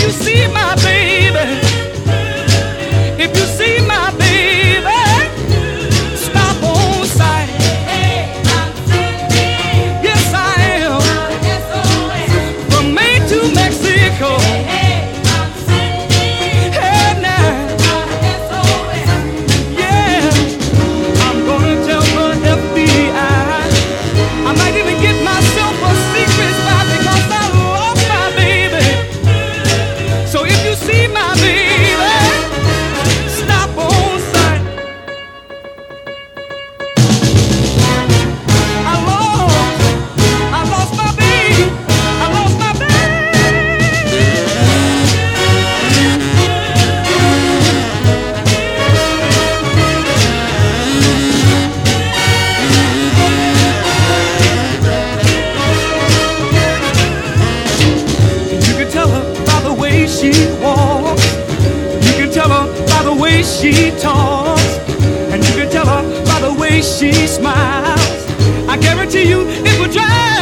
you see my baby, if you see my baby, stop on sight. Yes, I am. From Maine to Mexico. Hey, now. Yeah, I'm gonna tell the FBI. I might even get myself a secret spot because I lost my baby. So if you see my baby, stop on sight. I lost my baby. I lost my baby. You can tell her by the way she walks. You can tell her by the way she talks. And you can tell her by the way she smiles. I guarantee you it will drive